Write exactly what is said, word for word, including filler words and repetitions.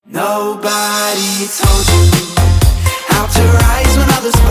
Nobody told you how to rise when others fall.